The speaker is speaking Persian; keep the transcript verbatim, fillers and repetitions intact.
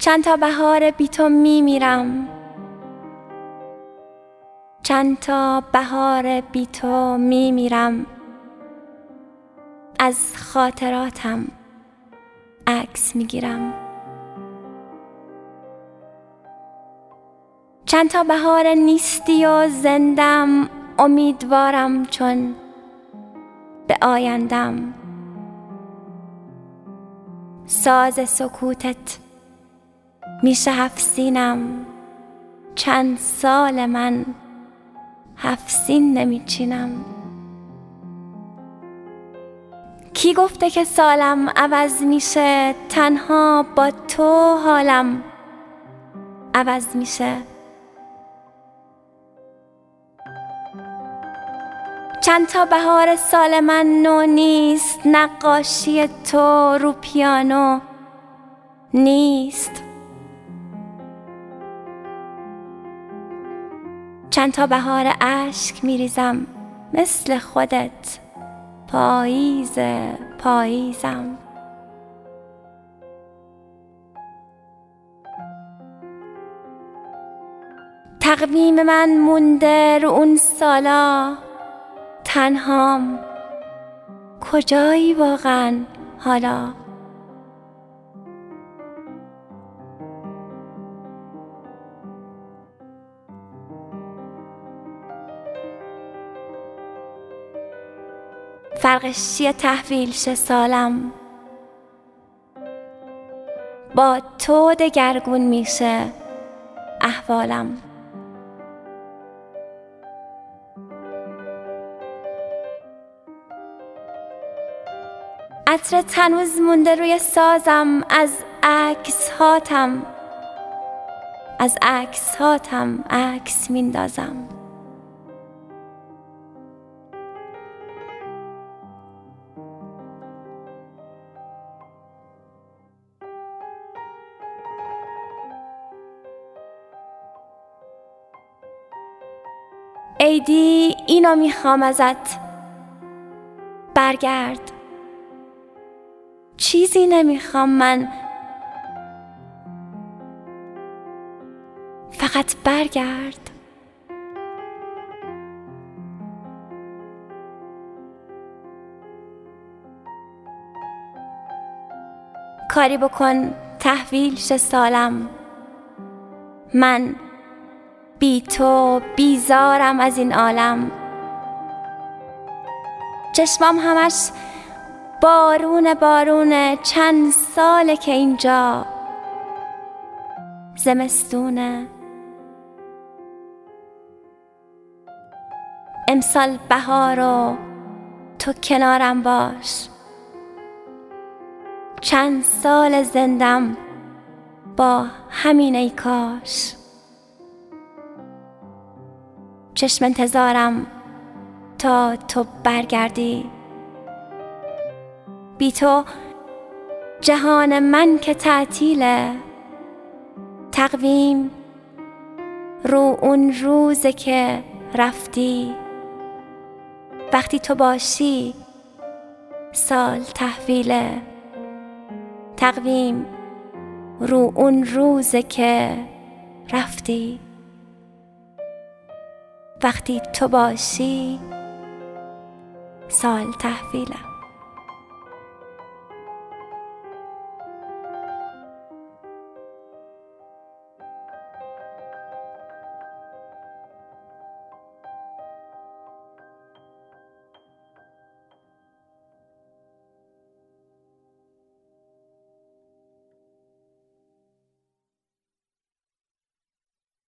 چند تا بهار بی تو می میرم، چند تا بهار بی تو می میرم، از خاطراتم عکس می گیرم. چند تا بهار نیستی و زندم، امیدوارم چون به آیندم. ساز سکوتت میشه هفت سینم، چند سال من هفت سین نمیچینم. کی گفته که سالم عوض میشه، تنها با تو حالم عوض میشه. چند تا بهار سال من نو نیست، نقاشی تو رو پیانو نیست. چند تا بهار اشک میریزم مثل خودت، پاییز پاییزم. تقویم من مونده رو اون سالا، تنهام کجایی واقعا حالا؟ فرقش چیه تحویل شه سالم، با تو دگرگون میشه احوالم. عطرت هنوز مونده روی سازم، از عکس هاتم از عکس هاتم عکس میندازم. عیدی اینو میخوام ازت، برگرد. چیزی نمیخوام من، فقط برگرد. کاری بکن تحویل شه سالم، من بی تو بیزارم از این عالم. چشمام همش بارون بارونه، چند ساله که اینجا زمستونه. امسال بهارو تو کنارم باش، چند سال زندم با همین ای کاش. چشم انتظارم تا تو برگردی، بی تو جهان من که تعطیله. تقویم رو اون روزه که رفتی، وقتی تو باشی سال تحویله. تقویم رو اون روزه که رفتی، وقتی تو باشی سال تحویله.